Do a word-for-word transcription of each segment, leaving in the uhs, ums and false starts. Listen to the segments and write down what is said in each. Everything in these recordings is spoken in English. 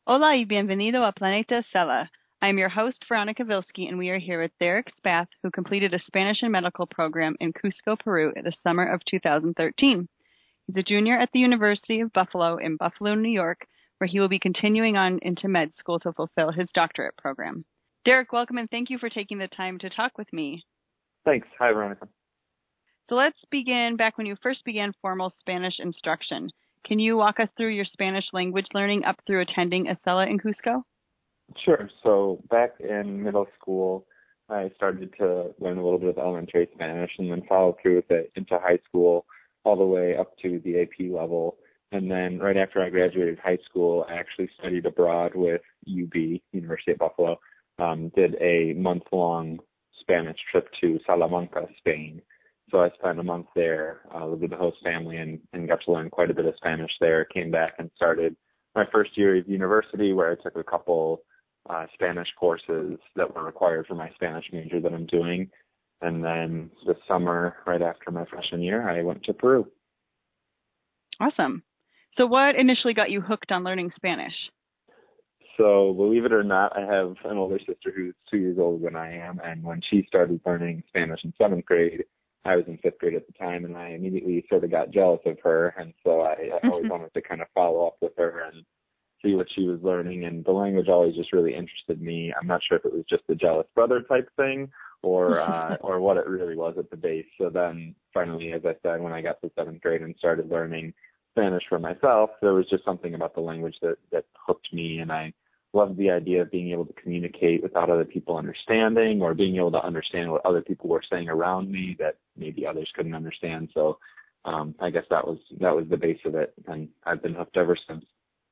Hola y bienvenido a Planeta Sela. I am your host, Veronica Vilsky, and we are here with Derek Spath, who completed a Spanish and medical program in Cusco, Peru, in the summer of two thousand thirteen. He's a junior at the University of Buffalo in Buffalo, New York, where he will be continuing on into med school to fulfill his doctorate program. Derek, welcome, and thank you for taking the time to talk with me. Thanks. Hi, Veronica. So let's begin back when you first began formal Spanish instruction. Can you walk us through your Spanish language learning up through attending Esela in Cusco? Sure. So back in middle school, I started to learn a little bit of elementary Spanish and then followed through with it into high school all the way up to the A P level. And then right after I graduated high school, I actually studied abroad with U B, University of Buffalo, um, did a month-long Spanish trip to Salamanca, Spain. So I spent a month there, uh, lived with the host family and, and got to learn quite a bit of Spanish there. Came back and started my first year of university where I took a couple uh, Spanish courses that were required for my Spanish major that I'm doing. And then this summer, right after my freshman year, I went to Peru. Awesome. So what initially got you hooked on learning Spanish? So believe it or not, I have an older sister who's two years older than I am. And when she started learning Spanish in seventh grade, I was in fifth grade at the time, and I immediately sort of got jealous of her. And so I, I always wanted to kind of follow up with her and see what she was learning. And the language always just really interested me. I'm not sure if it was just the jealous brother type thing or uh, or what it really was at the base. So then finally, as I said, when I got to seventh grade and started learning Spanish for myself, there was just something about the language that, that hooked me, and I loved the idea of being able to communicate without other people understanding or being able to understand what other people were saying around me that maybe others couldn't understand. So um, I guess that was that was the base of it, and I've been hooked ever since.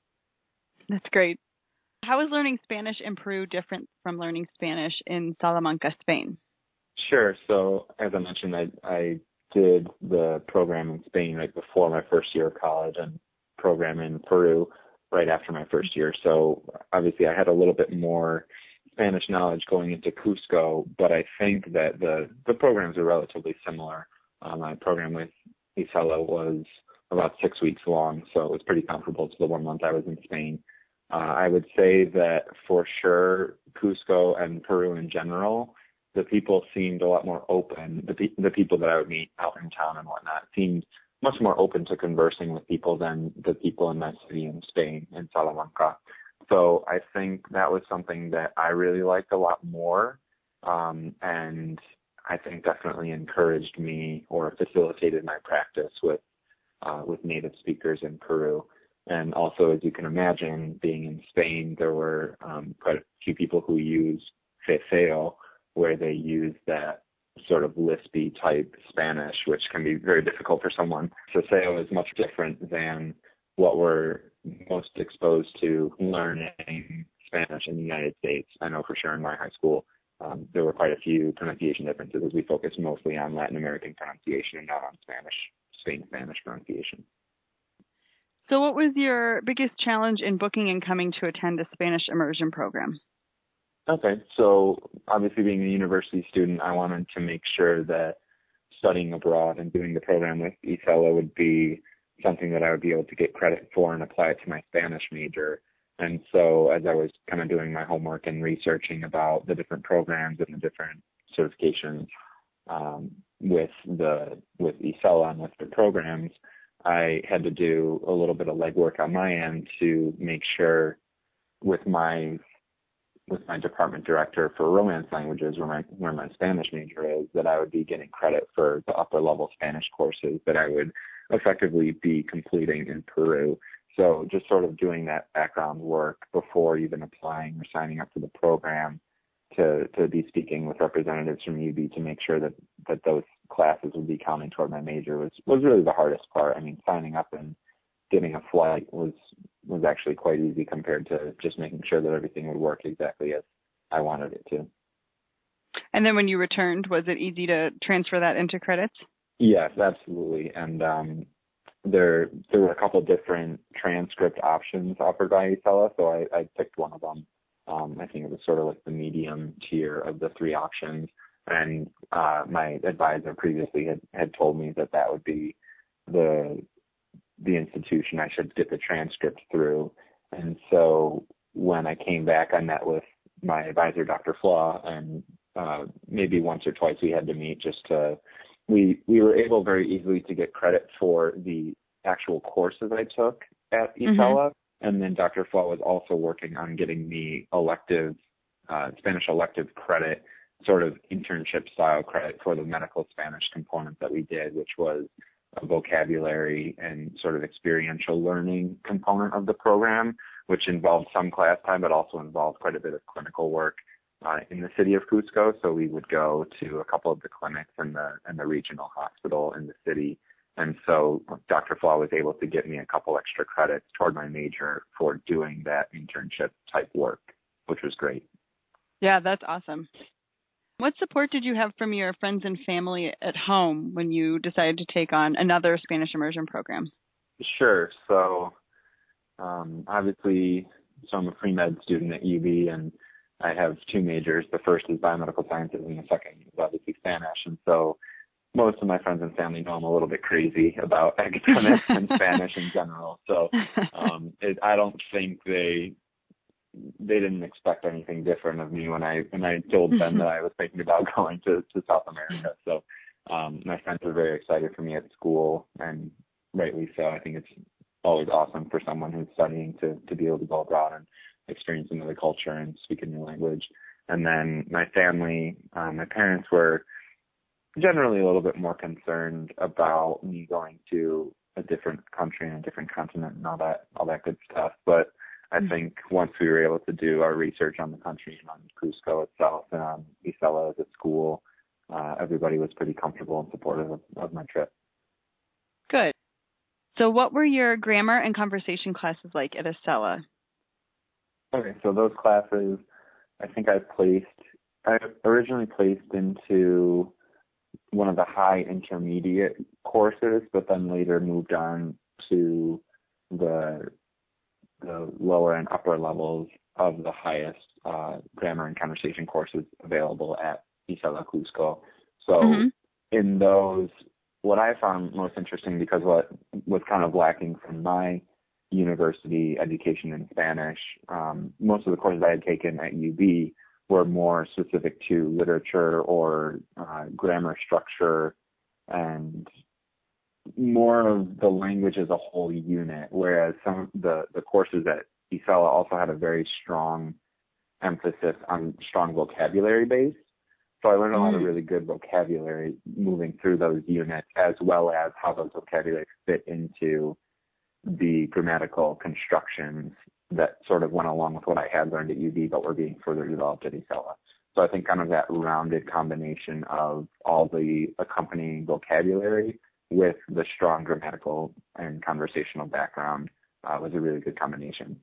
That's great. How is learning Spanish in Peru different from learning Spanish in Salamanca, Spain? Sure. So as I mentioned, I, I did the program in Spain right before my first year of college and program in Peru right after my first year. So obviously I had a little bit more Spanish knowledge going into Cusco, but I think that the, the programs are relatively similar. Um, my program with Esela was about six weeks long, so it was pretty comparable to the one month I was in Spain. Uh, I would say that for sure, Cusco and Peru in general, the people seemed a lot more open. The, pe- the people that I would meet out in town and whatnot seemed much more open to conversing with people than the people in my city in Spain, in Salamanca. So I think that was something that I really liked a lot more, um, and I think definitely encouraged me or facilitated my practice with uh, with native speakers in Peru. And also, as you can imagine, being in Spain, there were um, quite a few people who used Ceseo, where they use that sort of lispy type Spanish, which can be very difficult for someone. Ceseo is much different than what we're most exposed to learning Spanish in the United States. I know for sure in my high school, um, there were quite a few pronunciation differences as we focused mostly on Latin American pronunciation and not on Spanish, Spain Spanish pronunciation. So what was your biggest challenge in booking and coming to attend a Spanish immersion program? Okay, so obviously being a university student, I wanted to make sure that studying abroad and doing the program with Esela would be something that I would be able to get credit for and apply it to my Spanish major. And so as I was kind of doing my homework and researching about the different programs and the different certifications um, with the with Esela and with the programs, I had to do a little bit of legwork on my end to make sure with my with my department director for Romance languages, where my where my Spanish major is, that I would be getting credit for the upper level Spanish courses that I would effectively be completing in Peru. So just sort of doing that background work before even applying or signing up for the program to to be speaking with representatives from U B to make sure that that those classes would be counting toward my major was was really the hardest part. I mean, signing up and getting a flight was was actually quite easy compared to just making sure that everything would work exactly as I wanted it to. And then when you returned, was it easy to transfer that into credits? Yes, absolutely. And um, there there were a couple different transcript options offered by Esela, so I, I picked one of them. Um, I think it was sort of like the medium tier of the three options. And uh, my advisor previously had, had told me that that would be the the institution I should get the transcript through. And so when I came back, I met with my advisor, Doctor Flaw, and uh, maybe once or twice we had to meet just to, we, we were able very easily to get credit for the actual courses I took at ESALA. Mm-hmm. And then Doctor Flaw was also working on getting me elective, uh, Spanish elective credit, sort of internship style credit for the medical Spanish component that we did, which was a vocabulary and sort of experiential learning component of the program, which involved some class time, but also involved quite a bit of clinical work uh, in the city of Cusco. So we would go to a couple of the clinics and the and the regional hospital in the city. And so Doctor Flaw was able to get me a couple extra credits toward my major for doing that internship type work, which was great. Yeah, that's awesome. What support did you have from your friends and family at home when you decided to take on another Spanish immersion program? Sure. So um, obviously, so I'm a pre-med student at U B, and I have two majors. The first is biomedical sciences, and the second is obviously Spanish. And so most of my friends and family know I'm a little bit crazy about academics and Spanish in general. So um, it, I don't think they they didn't expect anything different of me when I when I told them that I was thinking about going to, to South America. So um, my friends were very excited for me at school, and rightly so. I think it's always awesome for someone who's studying to, to be able to go abroad and experience another culture and speak a new language. And then my family, um, my parents were generally a little bit more concerned about me going to a different country and a different continent and all that all that good stuff. But I think once we were able to do our research on the country and on Cusco itself and on ESALA as a school, uh, everybody was pretty comfortable and supportive of, of my trip. Good. So what were your grammar and conversation classes like at ESALA? Okay, so those classes, I think I placed, I originally placed into one of the high intermediate courses, but then later moved on to the the lower and upper levels of the highest uh, grammar and conversation courses available at ESALA Cusco. So mm-hmm. in those, what I found most interesting, because what was kind of lacking from my university education in Spanish, um, most of the courses I had taken at U B were more specific to literature or uh, grammar structure and more of the language as a whole unit, whereas some of the, the courses at ESALA also had a very strong emphasis on strong vocabulary base. So I learned a lot of really good vocabulary moving through those units, as well as how those vocabularies fit into the grammatical constructions that sort of went along with what I had learned at U B, but were being further developed at ESALA. So I think kind of that rounded combination of all the accompanying vocabulary with the strong grammatical and conversational background uh, was a really good combination.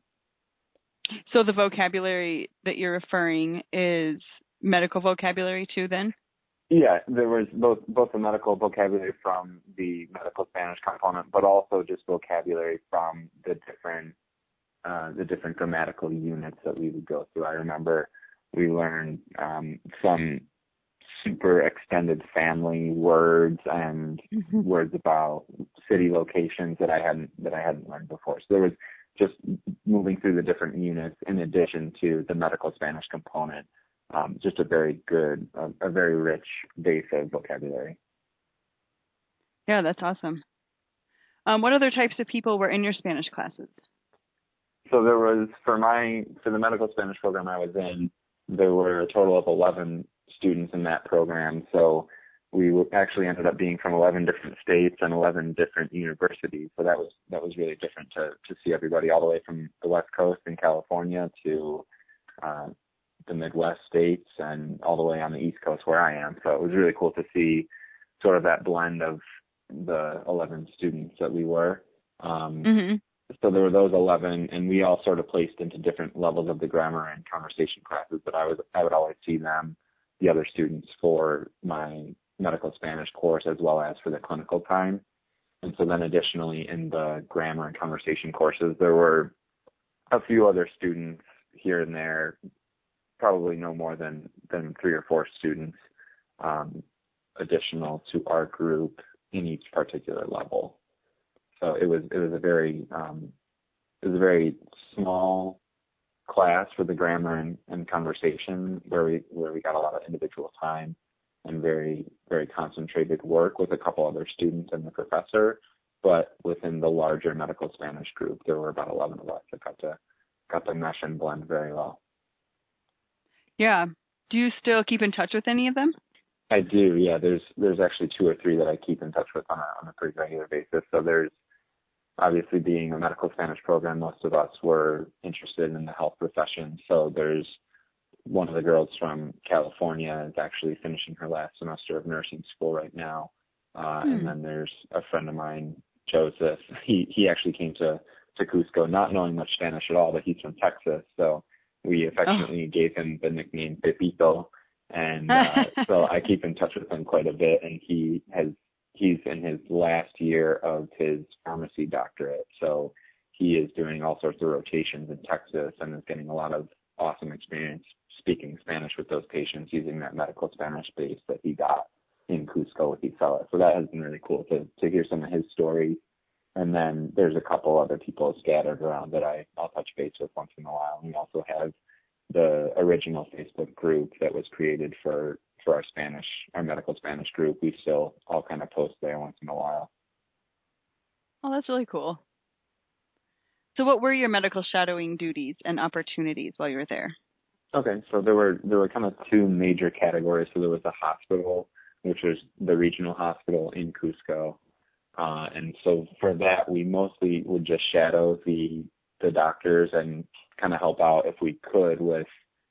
So the vocabulary that you're referring is medical vocabulary too, then? Yeah, there was both both the medical vocabulary from the medical Spanish component, but also just vocabulary from the different uh, the different grammatical units that we would go through. I remember we learned um, some super extended family words and mm-hmm. words about city locations that I hadn't that I hadn't learned before. So there was just moving through the different units in addition to the medical Spanish component, um, just a very good, uh, a very rich base of vocabulary. Yeah, that's awesome. Um, what other types of people were in your Spanish classes? So there was, for my, for the medical Spanish program I was in, there were a total of eleven students in that program. So we actually ended up being from eleven different states and eleven different universities. So that was that was really different to to see everybody all the way from the West Coast in California to uh, the Midwest states and all the way on the East Coast where I am. So it was really cool to see sort of that blend of the eleven students that we were. Um, mm-hmm. So there were those eleven, and we all sort of placed into different levels of the grammar and conversation classes. But I was I would always see them, the other students, for my medical Spanish course as well as for the clinical time. And so then additionally in the grammar and conversation courses, there were a few other students here and there, probably no more than, than three or four students um, additional to our group in each particular level. So it was it was a very um, it was a very small class for the grammar and, and conversation where we where we got a lot of individual time and very, very concentrated work with a couple other students and the professor. But within the larger medical Spanish group, there were about eleven of us that got to got to mesh and blend very well. Yeah. Do you still keep in touch with any of them? I do, yeah. There's there's actually two or three that I keep in touch with on a on a pretty regular basis. So there's obviously, being a medical Spanish program, most of us were interested in the health profession. So there's one of the girls from California is actually finishing her last semester of nursing school right now. Uh, hmm. And then there's a friend of mine, Joseph. He he actually came to, to Cusco not knowing much Spanish at all, but he's from Texas. So we affectionately oh. gave him the nickname Pepito. And uh, so I keep in touch with him quite a bit. And he has he's in his last year of his pharmacy doctorate. So he is doing all sorts of rotations in Texas and is getting a lot of awesome experience speaking Spanish with those patients using that medical Spanish base that he got in Cusco with Isela. So that has been really cool to, to hear some of his stories. And then there's a couple other people scattered around that I, I'll touch base with once in a while. And we also have the original Facebook group that was created for for our Spanish, our medical Spanish group. We still all kind of post there once in a while. Oh, that's really cool. So what were your medical shadowing duties and opportunities while you were there? Okay, so there were there were kind of two major categories. So there was the hospital, which was the regional hospital in Cusco. Uh, and so for that, we mostly would just shadow the the doctors and kind of help out if we could with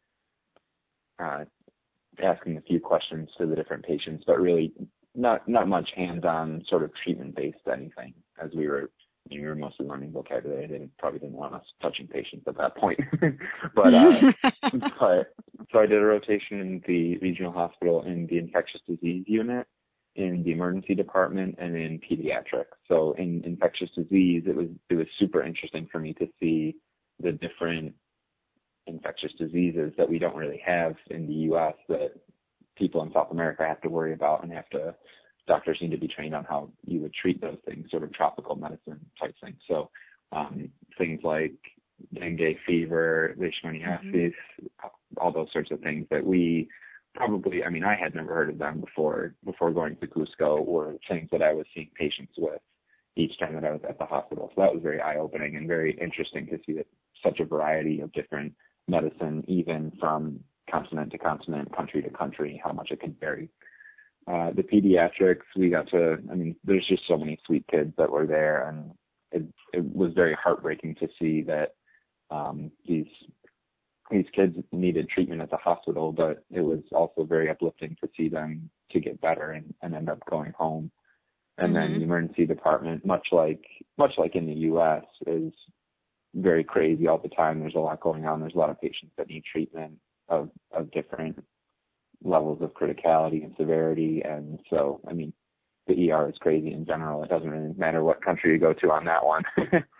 uh, asking a few questions to the different patients, but really not not much hands-on sort of treatment-based anything, as we were we were mostly learning vocabulary. They probably didn't want us touching patients at that point. but uh, but so I did a rotation in the regional hospital in the infectious disease unit, in the emergency department, and in pediatrics. So in infectious disease, it was it was super interesting for me to see the different infectious diseases that we don't really have in the U S that people in South America have to worry about, and have to, doctors need to be trained on how you would treat those things, sort of tropical medicine type things. So um, things like dengue fever, leishmaniasis, mm-hmm. all those sorts of things that we probably, I mean, I had never heard of them before, before going to Cusco, were things that I was seeing patients with each time that I was at the hospital. So that was very eye-opening and very interesting to see that such a variety of different medicine, even from continent to continent, country to country, how much it can vary. Uh, the pediatrics, we got to, I mean, there's just so many sweet kids that were there, and it, it was very heartbreaking to see that um, these these kids needed treatment at the hospital, but it was also very uplifting to see them to get better and, and end up going home. And mm-hmm. then the emergency department, much like much like in the U S, is very crazy all the time. There's a lot going on. There's a lot of patients that need treatment of, of different levels of criticality and severity. And so, I mean, the E R is crazy in general. It doesn't really matter what country you go to on that one.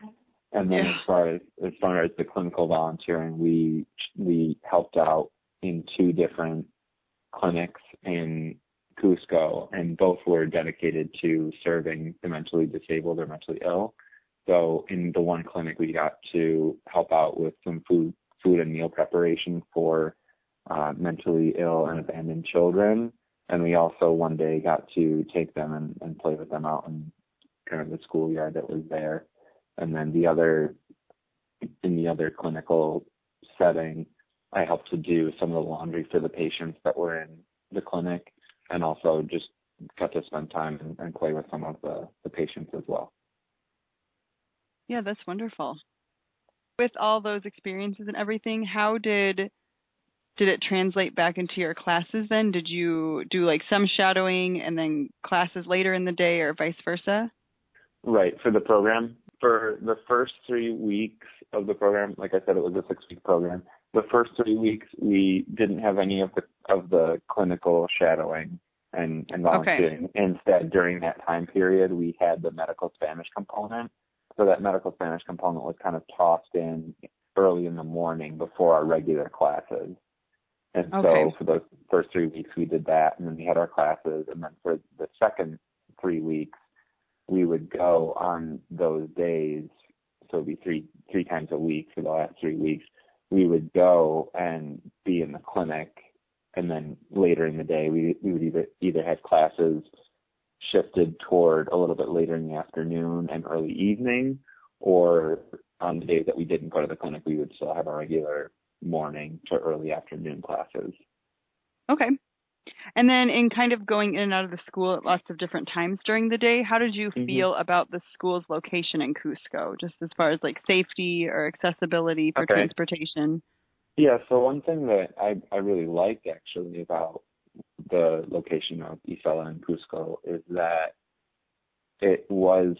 And then yeah. as far as as far as the clinical volunteering, we we helped out in two different clinics in Cusco, and both were dedicated to serving the mentally disabled or mentally ill. So in the one clinic, we got to help out with some food, food and meal preparation for uh, mentally ill and abandoned children. And we also one day got to take them and, and play with them out in kind of the schoolyard that was there. And then the other, in the other clinical setting, I helped to do some of the laundry for the patients that were in the clinic, and also just got to spend time and, and play with some of the, the patients as well. Yeah, that's wonderful. With all those experiences and everything, how did did it translate back into your classes then? Did you do like some shadowing and then classes later in the day, or vice versa? Right, for the program. For the first three weeks of the program, like I said, it was a six-week program. The first three weeks, we didn't have any of the of the clinical shadowing and, and volunteering. Okay. Instead, during that time period, we had the medical Spanish component. So that medical Spanish component was kind of tossed in early in the morning before our regular classes. And okay. so for those first three weeks, we did that, and then we had our classes. And then for the second three weeks, we would go on those days, so it'd be three three times a week for the last three weeks. we would go and be in the clinic, and then later in the day we we would either either have classes shifted toward a little bit later in the afternoon and early evening, or on the days that we didn't go to the clinic, we would still have our regular morning to early afternoon classes. Okay. And then in kind of going in and out of the school at lots of different times during the day, how did you Mm-hmm. feel about the school's location in Cusco, just as far as like safety or accessibility for Okay. transportation? Yeah, so one thing that I, I really liked actually about the location of Isela and Cusco is that it was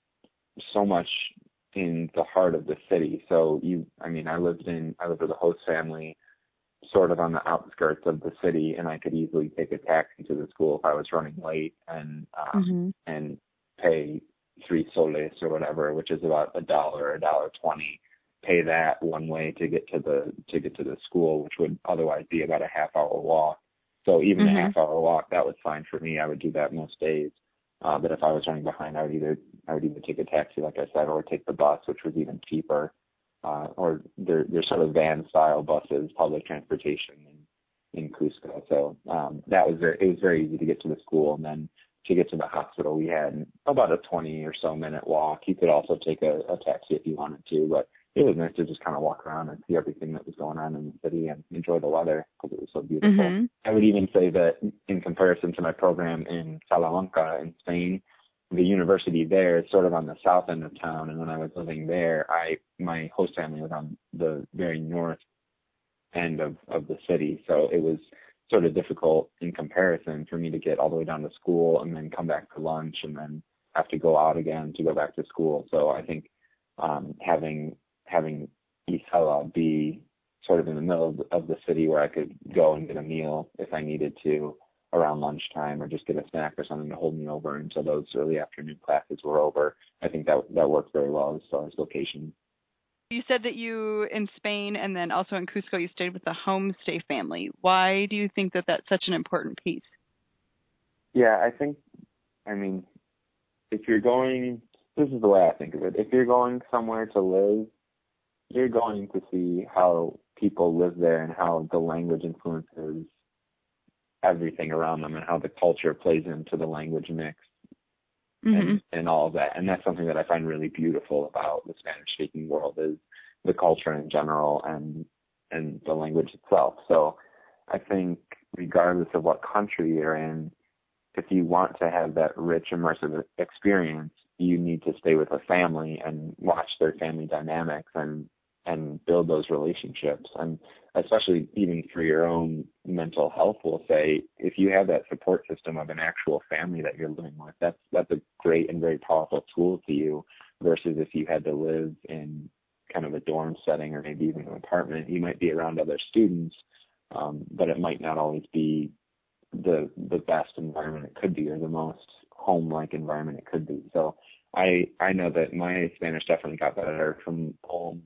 so much in the heart of the city. So you, I mean, I lived in, I lived with a host family sort of on the outskirts of the city, and I could easily take a taxi to the school if I was running late and, um, Mm-hmm. and pay three soles or whatever, which is about a dollar, a dollar twenty, pay that one way to get to the, to get to the school, which would otherwise be about a half hour walk. So even Mm-hmm. a half hour walk, that was fine for me. I would do that most days. Uh, but if I was running behind, I would either, I would either take a taxi, like I said, or take the bus, which was even cheaper. Uh, or they're, they're sort of van style buses, public transportation in, in Cusco. So, um, that was very, it was very easy to get to the school, and then to get to the hospital, we had about a twenty or so minute walk. You could also take a, a taxi if you wanted to, but it was nice to just kind of walk around and see everything that was going on in the city and enjoy the weather because it was so beautiful. Mm-hmm. I would even say that in comparison to my program in Salamanca in Spain, the university there is sort of on the south end of town, and when I was living there, I my host family was on the very north end of, of the city, so it was sort of difficult in comparison for me to get all the way down to school and then come back for lunch and then have to go out again to go back to school. So I think um, having having Isela be sort of in the middle of, of the city where I could go and get a meal if I needed to around lunchtime, or just get a snack or something to hold me over until those early afternoon classes were over. I think that that worked very well as far as location. You said that you, in Spain and then also in Cusco, you stayed with a homestay family. Why do you think that that's such an important piece? Yeah, I think, I mean, if you're going, this is the way I think of it. If you're going somewhere to live, you're going to see how people live there and how the language influences everything around them and how the culture plays into the language mix. Mm-hmm. and, and all of that. And that's something that I find really beautiful about the Spanish speaking world, is the culture in general and and the language itself. So I think regardless of what country you're in, if you want to have that rich immersive experience, you need to stay with a family and watch their family dynamics and and build those relationships. And especially even for your own mental health, we'll say, if you have that support system of an actual family that you're living with, that's that's a great and very powerful tool to you, versus if you had to live in kind of a dorm setting or maybe even an apartment. You might be around other students, um, but it might not always be the the best environment it could be, or the most home-like environment it could be. So I I know that my Spanish definitely got better from only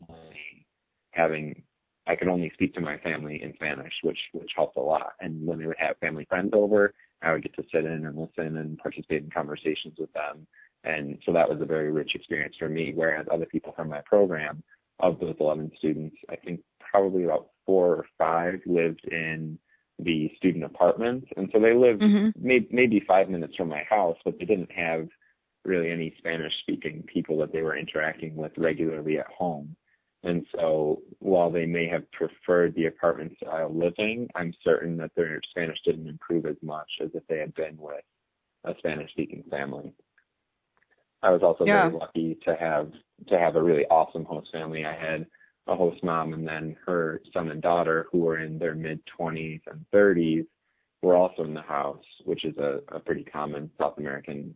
having, I could only speak to my family in Spanish, which which helped a lot. And when they would have family friends over, I would get to sit in and listen and participate in conversations with them. And so that was a very rich experience for me, whereas other people from my program, of those eleven students, I think probably about four or five lived in the student apartments. And so they lived mm-hmm. may, maybe five minutes from my house, but they didn't have really any Spanish-speaking people that they were interacting with regularly at home. And so while they may have preferred the apartment-style living, I'm certain that their Spanish didn't improve as much as if they had been with a Spanish-speaking family. I was also yeah. very lucky to have to have a really awesome host family. I had a host mom, and then her son and daughter, who were in their mid-twenties and thirties, were also in the house, which is a, a pretty common South American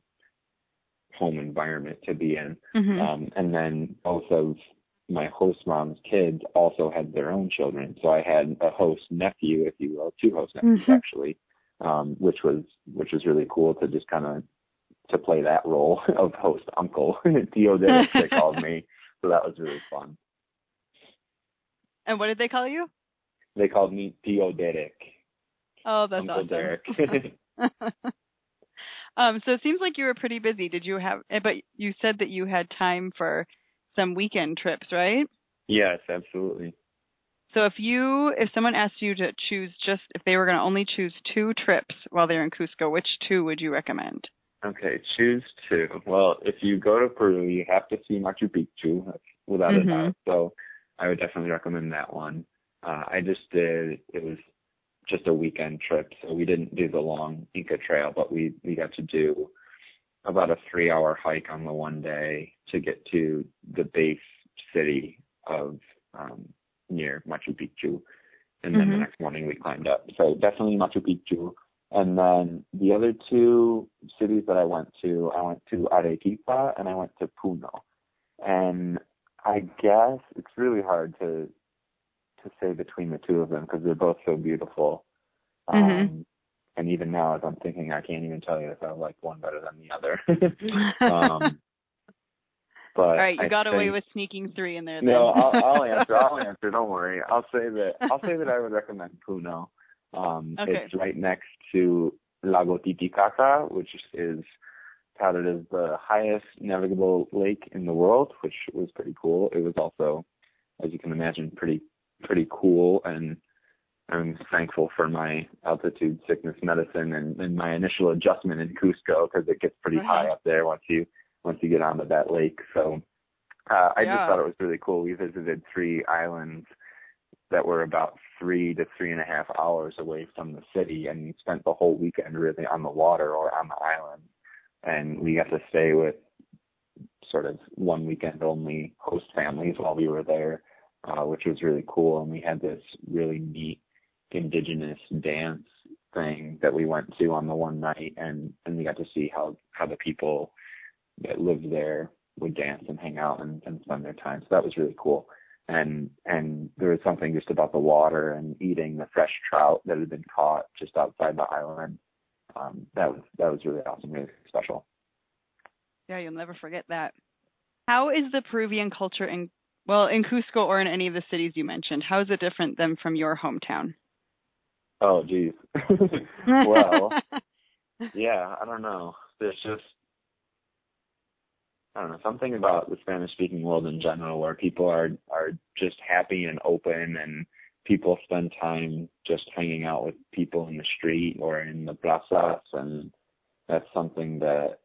home environment to be in. Mm-hmm. Um, and then both of my host mom's kids also had their own children. So I had a host nephew, if you will, two host nephews mm-hmm. actually, um, which was which was really cool to just kind of to play that role of host uncle. Tío Derek, they called me. So that was really fun. And what did they call you? They called me Tío Derek. Oh, that's Uncle awesome. Derek. um, so it seems like you were pretty busy. Did you have, but you said that you had time for some weekend trips, right? Yes, absolutely. So if you, if someone asked you to choose just, if they were going to only choose two trips while they're in Cusco, which two would you recommend? Okay, choose two. Well, if you go to Peru, you have to see Machu Picchu, that's without Mm-hmm. a doubt. So I would definitely recommend that one. Uh, I just did, it was just a weekend trip, so we didn't do the long Inca Trail, but we, we got to do about a three hour hike on the one day to get to the base city of um, near Machu Picchu. And then Mm-hmm. the next morning we climbed up. So definitely Machu Picchu. And then the other two cities that I went to, I went to Arequipa and I went to Puno. And I guess it's really hard to to say between the two of them because they're both so beautiful. Mm-hmm. Um, and even now, as I'm thinking, I can't even tell you if I like one better than the other. um, but All right, you I got think, away with sneaking three in there. Then. No, I'll, I'll answer. I'll answer. Don't worry. I'll say that. I'll say that I would recommend Puno. Um, Okay. It's right next to Lago Titicaca, which is touted as the highest navigable lake in the world, which was pretty cool. It was also, as you can imagine, pretty pretty cool, and I'm thankful for my altitude sickness medicine and, and my initial adjustment in Cusco because it gets pretty Right. high up there once you once you get onto that lake. So. Uh, I Yeah. just thought it was really cool. We visited three islands that were about three to three and a half hours away from the city, and we spent the whole weekend really on the water or on the island. And we got to stay with sort of one weekend only host families while we were there, uh, which was really cool. And we had this really neat indigenous dance thing that we went to on the one night, and, and we got to see how, how the people that lived there would dance and hang out and, and spend their time. So that was really cool. And and there was something just about the water and eating the fresh trout that had been caught just outside the island. Um, that was that was really awesome, really special. Yeah, you'll never forget that. How is the Peruvian culture in, well, in Cusco or in any of the cities you mentioned? How is it different than from your hometown? Oh, geez. Well, yeah, I don't know. There's just I don't know, something about the Spanish speaking world in general where people are are just happy and open, and people spend time just hanging out with people in the street or in the plazas, and that's something that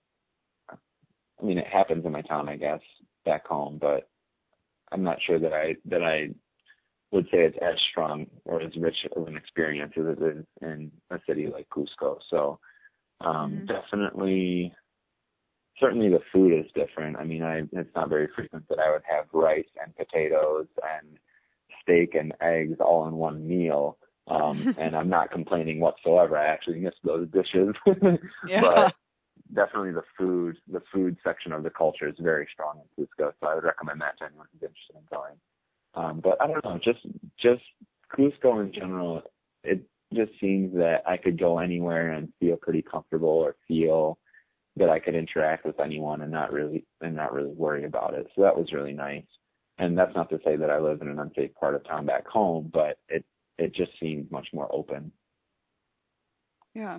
I mean it happens in my town, I guess, back home, but I'm not sure that I that I would say it's as strong or as rich of an experience as it is in a city like Cusco. So um, Mm-hmm. definitely Certainly the food is different. I mean, I it's not very frequent that I would have rice and potatoes and steak and eggs all in one meal. Um, and I'm not complaining whatsoever. I actually miss those dishes. Yeah. But definitely the food, the food section of the culture is very strong in Cusco. So I would recommend that to anyone who's interested in going. Um, but I don't know, just just Cusco in general, it just seems that I could go anywhere and feel pretty comfortable or feel that I could interact with anyone and not really and not really worry about it. So that was really nice. And that's not to say that I live in an unsafe part of town back home, but it it just seemed much more open. Yeah.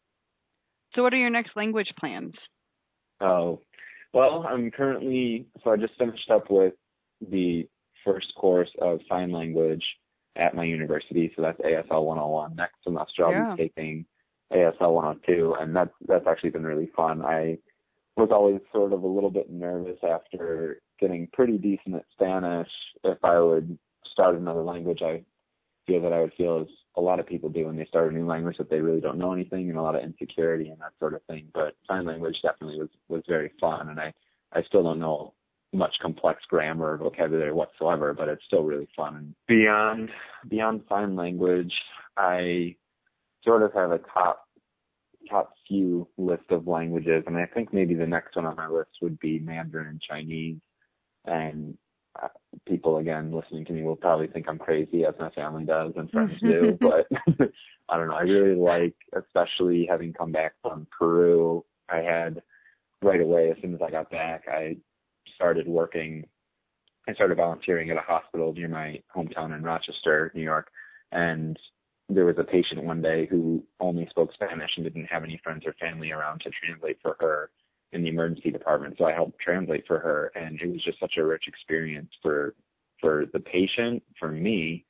So what are your next language plans? Oh, well, I'm currently so I just finished up with the first course of sign language at my university. So that's A S L one oh one. Next semester I'll Yeah. be taking A S L one oh two, and that's that's actually been really fun. I was always sort of a little bit nervous after getting pretty decent at Spanish if I would start another language. I feel that I would feel as a lot of people do when they start a new language, that they really don't know anything and a lot of insecurity and that sort of thing. But sign language definitely was was very fun, and I I still don't know much complex grammar or vocabulary whatsoever, but it's still really fun. And beyond beyond sign language, I sort of have a top top few list of languages, and I think maybe the next one on my list would be Mandarin and Chinese. And uh, people, again, listening to me will probably think I'm crazy, as my family does and friends do, but I don't know. I really like, especially having come back from Peru, I had right away, as soon as I got back, I started working, I started volunteering at a hospital near my hometown in Rochester, New York, and there was a patient one day who only spoke Spanish and didn't have any friends or family around to translate for her in the emergency department. So I helped translate for her, and it was just such a rich experience for for the patient, for me,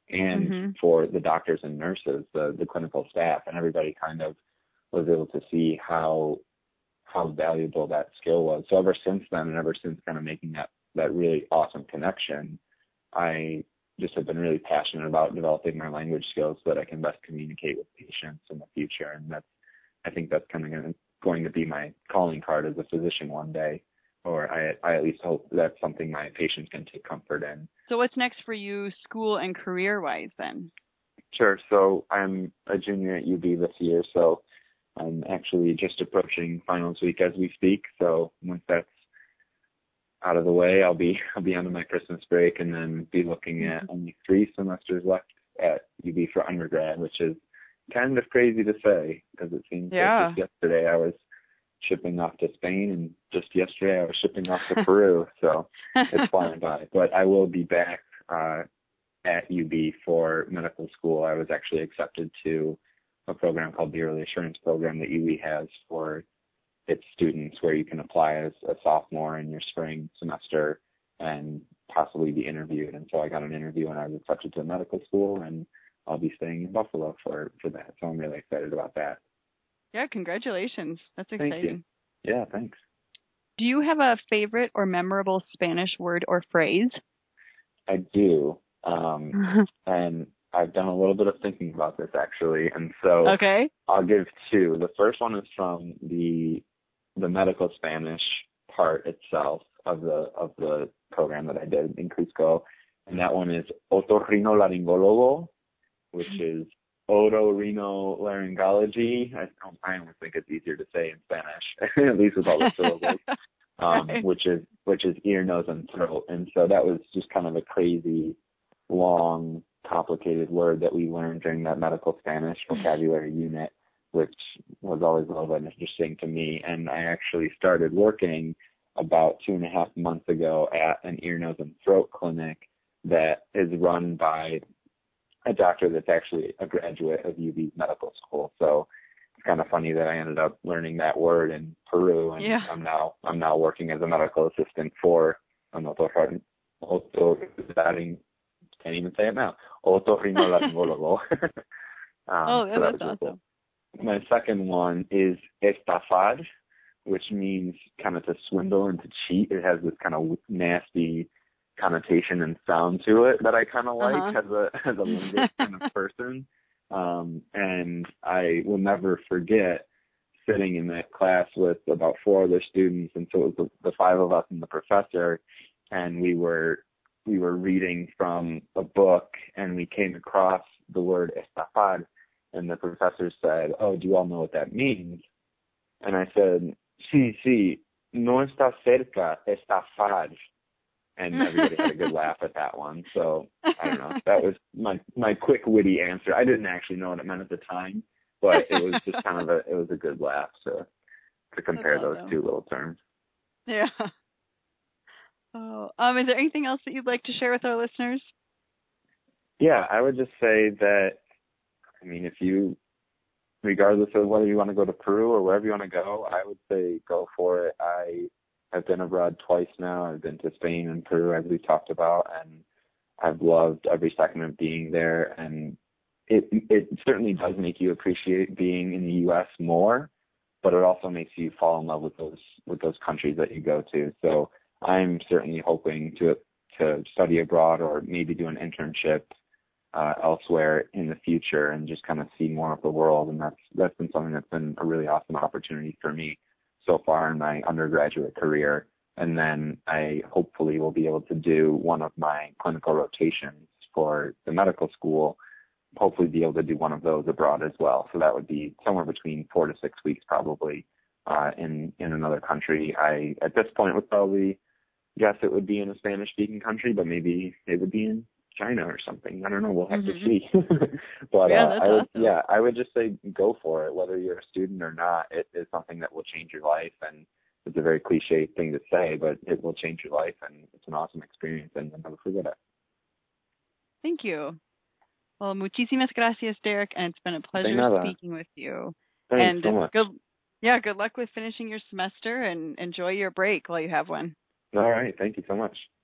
and mm-hmm. for the doctors and nurses, the, the clinical staff, and everybody kind of was able to see how how valuable that skill was. So ever since then, and ever since kind of making that, that really awesome connection, I just have been really passionate about developing my language skills so that I can best communicate with patients in the future. And that's, I think that's kind of going to, going to be my calling card as a physician one day, or I, I at least hope that's something my patients can take comfort in. So what's next for you school and career-wise then? Sure. So I'm a junior at U B this year, so I'm actually just approaching finals week as we speak. So once that's out of the way, I'll be I'll be on my Christmas break and then be looking at only three semesters left at U B for undergrad, which is kind of crazy to say because it seems yeah. like just yesterday I was shipping off to Spain and just yesterday I was shipping off to Peru. So it's flying by. But I will be back uh, at U B for medical school. I was actually accepted to a program called the Early Assurance Program that U B has for its students, where you can apply as a sophomore in your spring semester and possibly be interviewed. And so I got an interview and I was accepted to medical school, and I'll be staying in Buffalo for, for that. So I'm really excited about that. Yeah, congratulations. That's exciting. Thank you. Yeah, thanks. Do you have a favorite or memorable Spanish word or phrase? I do. Um, and I've done a little bit of thinking about this actually, and so okay. I'll give two. The first one is from the the medical Spanish part itself of the of the program that I did in Cusco, and that one is otorrinolaryngologo, which is otorhinolaryngology. I I almost think it's easier to say in Spanish, at least with all the syllables, um, right. which is which is ear, nose, and throat. And so that was just kind of a crazy, long, complicated word that we learned during that medical Spanish vocabulary unit, which was always a little bit interesting to me. And I actually started working about two and a half months ago at an ear, nose, and throat clinic that is run by a doctor that's actually a graduate of U B's medical school. So it's kind of funny that I ended up learning that word in Peru, and yeah. I'm now I'm now working as a medical assistant for an otorrino, can't even say it now, otorrinolaryngologo. um, oh, yeah, so that's that awesome. cool. My second one is estafar, which means kind of to swindle and to cheat. It has this kind of nasty connotation and sound to it that I kind of like uh-huh. as a as a linguist kind of person. Um, and I will never forget sitting in that class with about four other students, and so it was the, the five of us and the professor, and we were we were reading from a book, and we came across the word estafar, and the professor said, "Oh, do you all know what that means?" And I said, "Sí, sí, no está cerca, estafar." And everybody had a good laugh at that one. So I don't know. That was my my quick, witty answer. I didn't actually know what it meant at the time, but it was just kind of a it was a good laugh to to compare those two little terms. Yeah. Oh, um, is there anything else that you'd like to share with our listeners? Yeah, I would just say that, I mean, if you, regardless of whether you want to go to Peru or wherever you want to go, I would say go for it. I have been abroad twice now. I've been to Spain and Peru, as we talked about, and I've loved every second of being there. And it it certainly does make you appreciate being in the U S more, but it also makes you fall in love with those with those countries that you go to. So I'm certainly hoping to to study abroad or maybe do an internship uh, elsewhere in the future and just kind of see more of the world. And that's that's been something that's been a really awesome opportunity for me so far in my undergraduate career. And then I hopefully will be able to do one of my clinical rotations for the medical school, hopefully be able to do one of those abroad as well. So that would be somewhere between four to six weeks probably uh, in, in another country. I, at this point, would probably guess it would be in a Spanish-speaking country, but maybe it would be in China or something. I don't know. We'll have mm-hmm. to see. But yeah, uh, I would, awesome. yeah, I would just say go for it. Whether you're a student or not, it is something that will change your life. And it's a very cliche thing to say, but it will change your life, and it's an awesome experience, and you'll never forget it. Thank you. Well, muchísimas gracias, Derek, and it's been a pleasure speaking with you. Thanks and so much. Good, yeah, good luck with finishing your semester, and enjoy your break while you have one. All right. Thank you so much.